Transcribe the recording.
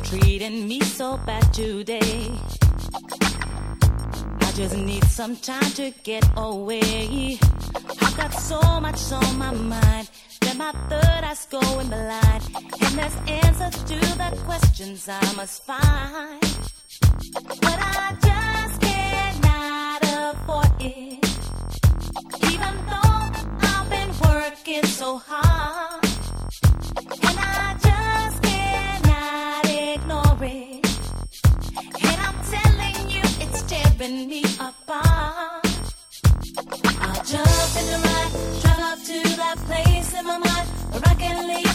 treating me so bad today. I just need some time to get away. I've got so much on my mind, then my third eye's going blind, and there's answers to the questions I must find. But I just cannot afford it, even though I've been working so hard, and I just cannot ignore it. And I'm telling you, it's tearing me apart. I'll jump in the ride, drive up to that place in my mind where I can leave